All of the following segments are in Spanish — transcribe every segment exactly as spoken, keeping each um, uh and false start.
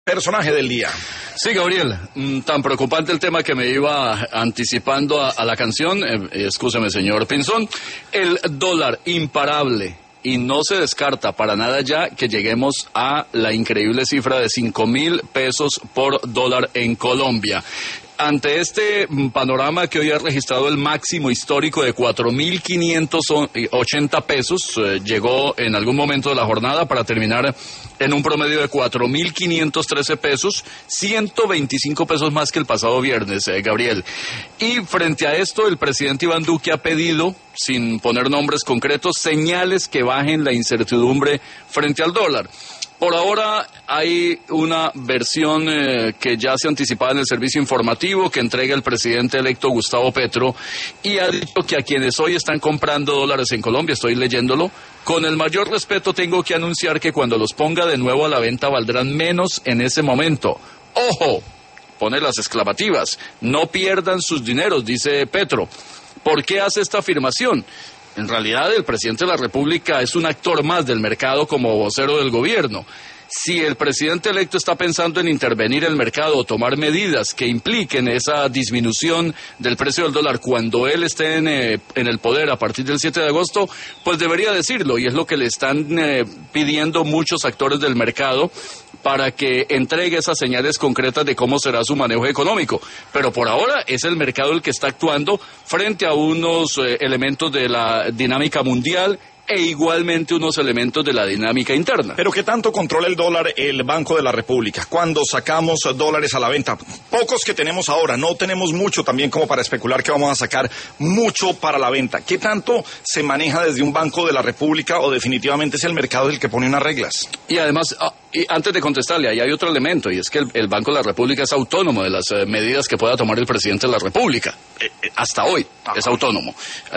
Personaje del día. Sí, Gabriel, tan preocupante el tema que me iba anticipando a, a la canción, eh, excúseme señor Pinzón, el dólar imparable, y no se descarta para nada ya que lleguemos a la increíble cifra de cinco mil pesos por dólar en Colombia. Ante este panorama que hoy ha registrado el máximo histórico de cuatro mil quinientos ochenta pesos, eh, llegó en algún momento de la jornada para terminar en un promedio de cuatro mil quinientos trece pesos, ciento veinticinco pesos más que el pasado viernes, eh, Gabriel. Y frente a esto, el presidente Iván Duque ha pedido, sin poner nombres concretos, señales que bajen la incertidumbre frente al dólar. Por ahora hay una versión eh, que ya se anticipaba en el servicio informativo que entrega el presidente electo Gustavo Petro y ha dicho que a quienes hoy están comprando dólares en Colombia, estoy leyéndolo, con el mayor respeto tengo que anunciar que cuando los ponga de nuevo a la venta valdrán menos en ese momento. ¡Ojo! Pone las exclamativas. No pierdan sus dineros, dice Petro. ¿Por qué hace esta afirmación? En realidad, el presidente de la República es un actor más del mercado como vocero del gobierno. Si el presidente electo está pensando en intervenir el mercado o tomar medidas que impliquen esa disminución del precio del dólar cuando él esté en, eh, en el poder a partir del siete de agosto, pues debería decirlo, y es lo que le están eh, pidiendo muchos actores del mercado para que entregue esas señales concretas de cómo será su manejo económico. Pero por ahora es el mercado el que está actuando frente a unos eh, elementos de la dinámica mundial e igualmente unos elementos de la dinámica interna. Pero ¿qué tanto controla el dólar el Banco de la República? Cuando sacamos dólares a la venta, pocos que tenemos ahora, no tenemos mucho también como para especular que vamos a sacar mucho para la venta. ¿Qué tanto se maneja desde un Banco de la República o definitivamente es el mercado el que pone unas reglas? Y además, ah, y antes de contestarle, ahí hay otro elemento, y es que el, el Banco de la República es autónomo de las eh, medidas que pueda tomar el presidente de la República. Eh, eh, hasta hoy Ajá. es autónomo.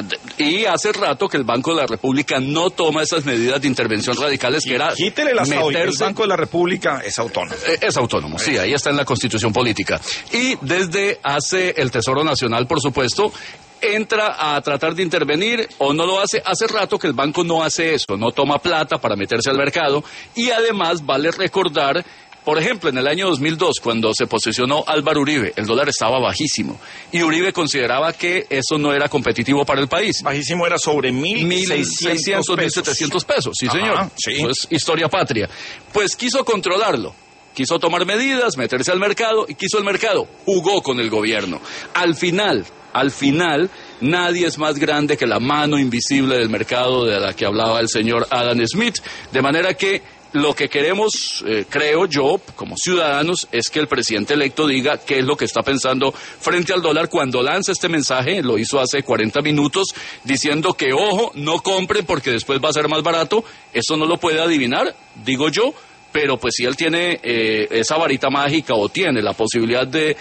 Y hace rato que el Banco de la República no toma esas medidas de intervención radicales que era Quítele las meterse... El Banco de la República es autónomo. Eh, es autónomo, sí, ahí está en la Constitución Política. Y desde hace el Tesoro Nacional, por supuesto, entra a tratar de intervenir o no lo hace. Hace rato que el banco no hace eso, no toma plata para meterse al mercado y además vale recordar, por ejemplo, en el año dos mil dos, cuando se posesionó Álvaro Uribe, el dólar estaba bajísimo y Uribe consideraba que eso no era competitivo para el país. Bajísimo era sobre mil seiscientos, mil setecientos pesos, sí Ajá, señor, sí. Eso es historia patria. Pues quiso controlarlo. Quiso tomar medidas, meterse al mercado y quiso el mercado. Jugó con el gobierno. Al final, al final, nadie es más grande que la mano invisible del mercado de la que hablaba el señor Adam Smith. De manera que lo que queremos, eh, creo yo, como ciudadanos, es que el presidente electo diga qué es lo que está pensando frente al dólar cuando lanza este mensaje, lo hizo hace cuarenta minutos, diciendo que, ojo, no compren porque después va a ser más barato. Eso no lo puede adivinar, digo yo. Pero pues si él tiene eh, esa varita mágica o tiene la posibilidad de,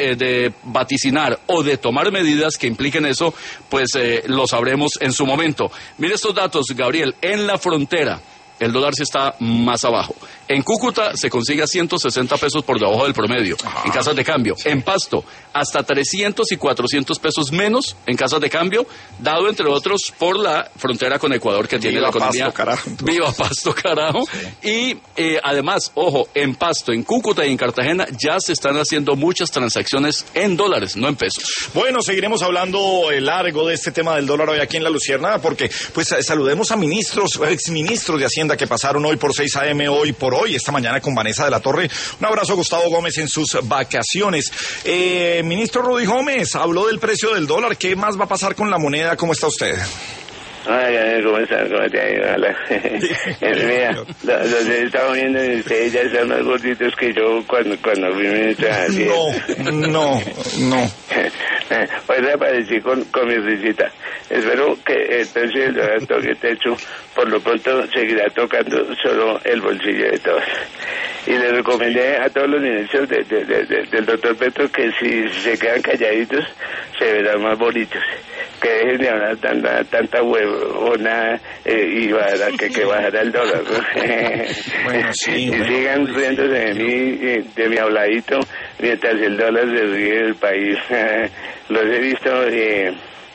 de vaticinar o de tomar medidas que impliquen eso, pues eh, lo sabremos en su momento. Mire estos datos, Gabriel, en la frontera el dólar sí está más abajo. En Cúcuta se consigue a ciento sesenta pesos por debajo del promedio Ajá. en casas de cambio. En Pasto, hasta trescientos y cuatrocientos pesos menos en casas de cambio, dado entre otros por la frontera con Ecuador que Viva tiene la economía. Pasto, carajo. Viva Pasto, carajo. Sí. Y eh, además, ojo, en Pasto, en Cúcuta y en Cartagena ya se están haciendo muchas transacciones en dólares, no en pesos. Bueno, seguiremos hablando eh, largo de este tema del dólar hoy aquí en La Luciérnaga, porque pues saludemos a ministros, exministros de Hacienda que pasaron hoy por seis a eme, hoy por hoy, esta mañana con Vanessa de la Torre. Un abrazo a Gustavo Gómez en sus vacaciones. Eh, ministro Rudy Gómez, habló del precio del dólar. ¿Qué más va a pasar con la moneda? ¿Cómo está usted? Ay, ¿cómo está? ¿Cómo te ha ido? Mira, los, los he estado viendo y ustedes ya están más gorditos que yo cuando, cuando fui ministro de Hacienda. No, no, no. Hoy reaparecí con, con mi risita. Espero que el precio del dólar toque techo. Por lo pronto seguirá tocando solo el bolsillo de todos. Y le recomendé a todos los ministros de, de, de, de, del doctor Petro que si se quedan calladitos se verán más bonitos. Que dejen de hablar tanta, tanta huevona eh, y para que, que bajara el dólar, ¿no? Bueno, sí, y bueno, sigan riéndose de mí, de mi habladito, mientras el dólar se ríe del país. Los he visto eh,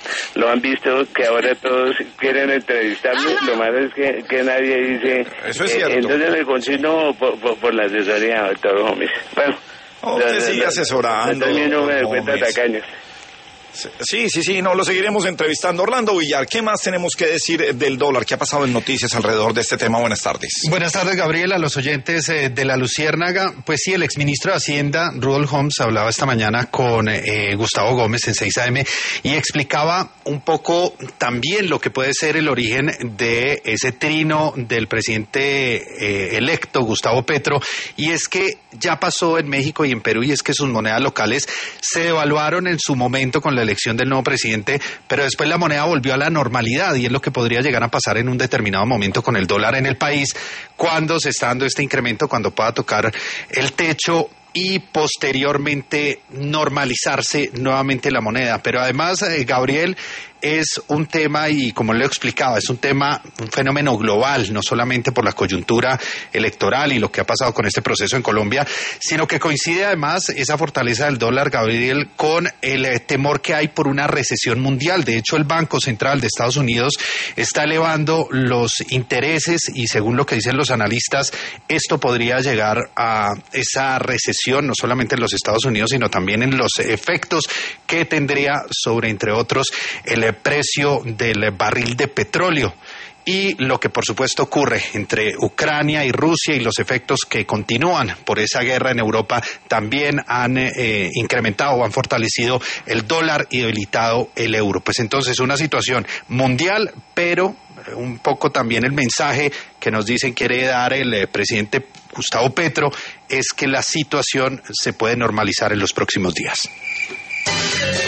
lo han visto que ahora todos quieren entrevistarme, lo malo es que, que nadie dice. Eso es cierto. Eh, entonces le consigno por, por, por la asesoría, doctor Gómez. Bueno. Oh, que sigue asesorando. También no me doy cuenta tacaños. Sí, sí, sí, no, lo seguiremos entrevistando. Orlando Villar, ¿qué más tenemos que decir del dólar? ¿Qué ha pasado en noticias alrededor de este tema? Buenas tardes. Buenas tardes, Gabriel, a los oyentes eh, de La Luciérnaga. Pues sí, el exministro de Hacienda, Rudolf Homs, hablaba esta mañana con eh, Gustavo Gómez en seis A M y explicaba un poco también lo que puede ser el origen de ese trino del presidente eh, electo, Gustavo Petro, y es que ya pasó en México y en Perú, y es que sus monedas locales se devaluaron en su momento con la elección del nuevo presidente, pero después la moneda volvió a la normalidad, y es lo que podría llegar a pasar en un determinado momento con el dólar en el país, cuando se está dando este incremento, cuando pueda tocar el techo y posteriormente normalizarse nuevamente la moneda. Pero además, eh, Gabriel, es un tema, y como le he explicado, es un tema, un fenómeno global, no solamente por la coyuntura electoral y lo que ha pasado con este proceso en Colombia, sino que coincide además esa fortaleza del dólar, Gabriel, con el eh, temor que hay por una recesión mundial. De hecho, el Banco Central de Estados Unidos está elevando los intereses, y según lo que dicen los analistas, esto podría llegar a esa recesión, no solamente en los Estados Unidos, sino también en los efectos que tendría sobre, entre otros, el precio del barril de petróleo. Y lo que por supuesto ocurre entre Ucrania y Rusia, y los efectos que continúan por esa guerra en Europa, también han eh, incrementado o han fortalecido el dólar y debilitado el euro. Pues entonces una situación mundial, pero un poco también el mensaje que nos dicen quiere dar el eh, presidente Gustavo Petro es que la situación se puede normalizar en los próximos días.